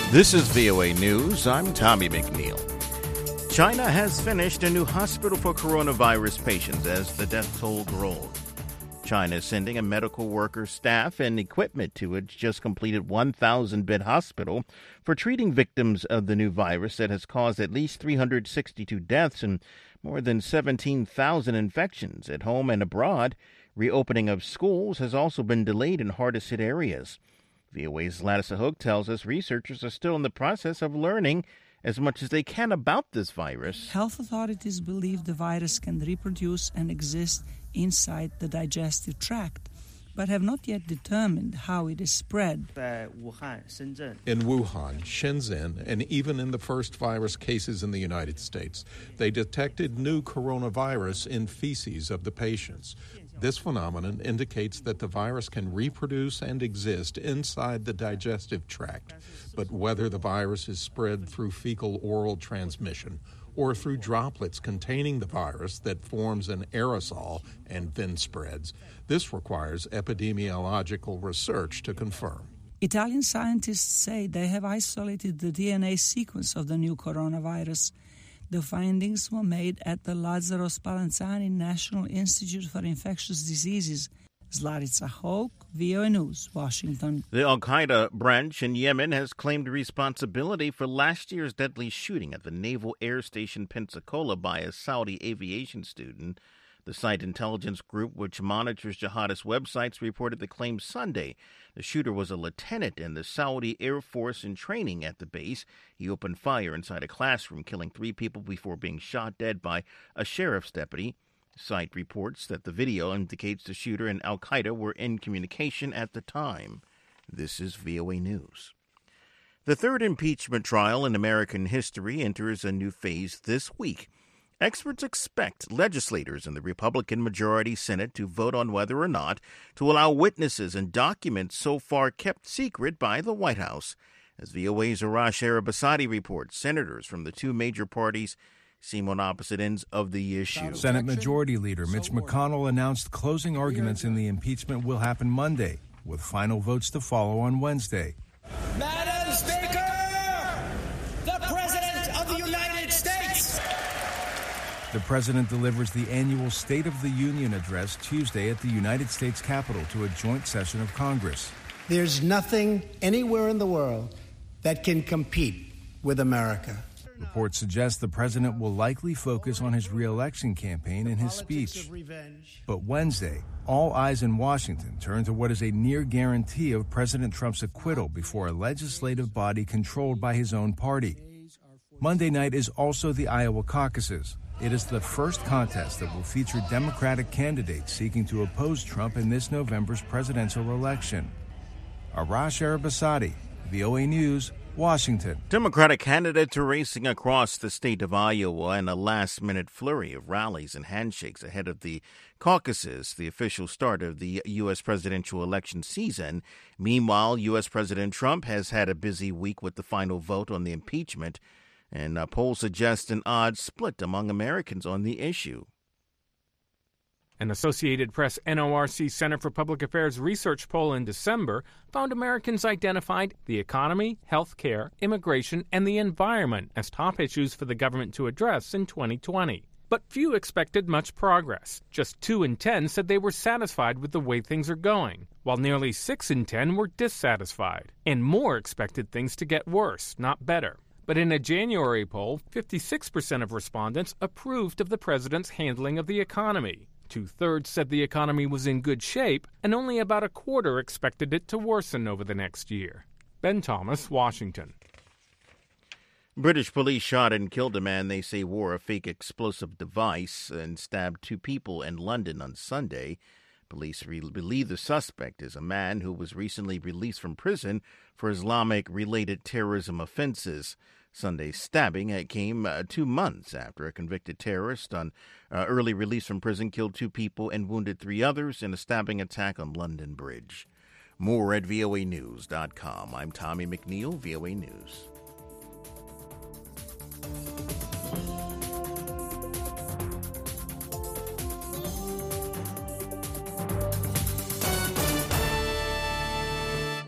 This is VOA News. I'm Tommy McNeil. China has finished a new hospital for coronavirus patients as the death toll grows. China is sending a medical worker, staff, and equipment to its just completed 1,000-bed hospital for treating victims of the new virus that has caused at least 362 deaths and more than 17,000 infections at home and abroad. Reopening of schools has also been delayed in hardest-hit areas. VOA's Ladisa Hook tells us researchers are still in the process of learning as much as they can about this virus. Health authorities believe the virus can reproduce and exist inside the digestive tract, but have not yet determined how it is spread. In Wuhan, Shenzhen, and even in the first virus cases in the United States, they detected new coronavirus in feces of the patients. This phenomenon indicates that the virus can reproduce and exist inside the digestive tract, but whether the virus is spread through fecal-oral transmission or through droplets containing the virus that forms an aerosol and then spreads, this requires epidemiological research to confirm. Italian scientists say they have isolated the DNA sequence of the new coronavirus. The findings were made at the Lazzaro Spallanzani National Institute for Infectious Diseases. Ladisa Hook, VOA News, Washington. The al-Qaeda branch in Yemen has claimed responsibility for last year's deadly shooting at the Naval Air Station Pensacola by a Saudi aviation student. The site intelligence group, which monitors jihadist websites, reported the claim Sunday. The shooter was a lieutenant in the Saudi Air Force in training at the base. He opened fire inside a classroom, killing 3 people before being shot dead by a sheriff's deputy. The site reports that the video indicates the shooter and al-Qaeda were in communication at the time. This is VOA News. The third impeachment trial in American history enters a new phase this week. Experts expect legislators in the Republican-majority Senate to vote on whether or not to allow witnesses and documents so far kept secret by the White House. As VOA's Arash Arabasadi reports, senators from the 2 major parties seem on opposite ends of the issue. Senate Majority Leader Mitch McConnell announced closing arguments in the impeachment will happen Monday, with final votes to follow on Wednesday. Madam Speaker, the President of the United States. The president delivers the annual State of the Union address Tuesday at the United States Capitol to a joint session of Congress. There's nothing anywhere in the world that can compete with America. Reports suggest the president will likely focus on his re-election campaign in his speech. But Wednesday, all eyes in Washington turn to what is a near guarantee of President Trump's acquittal before a legislative body controlled by his own party. Monday night is also the Iowa caucuses. It is the first contest that will feature Democratic candidates seeking to oppose Trump in this November's presidential election. Arash Arabasadi, VOA News, Washington. Democratic candidates are racing across the state of Iowa in a last-minute flurry of rallies and handshakes ahead of the caucuses, the official start of the U.S. presidential election season. Meanwhile, U.S. President Trump has had a busy week with the final vote on the impeachment, and polls suggest an odd split among Americans on the issue. An Associated Press NORC Center for Public Affairs research poll in December found Americans identified the economy, health care, immigration, and the environment as top issues for the government to address in 2020. But few expected much progress. Just 2 in 10 said they were satisfied with the way things are going, while nearly 6 in 10 were dissatisfied. And more expected things to get worse, not better. But in a January poll, 56% of respondents approved of the president's handling of the economy. 2/3 said the economy was in good shape, and only about a quarter expected it to worsen over the next year. Ben Thomas, Washington. British police shot and killed a man they say wore a fake explosive device and stabbed 2 people in London on Sunday. Police believe the suspect is a man who was recently released from prison for Islamic-related terrorism offenses. Sunday's stabbing came 2 months after a convicted terrorist on early release from prison killed 2 people and wounded 3 others in a stabbing attack on London Bridge. More at voanews.com. I'm Tommy McNeil, VOA News.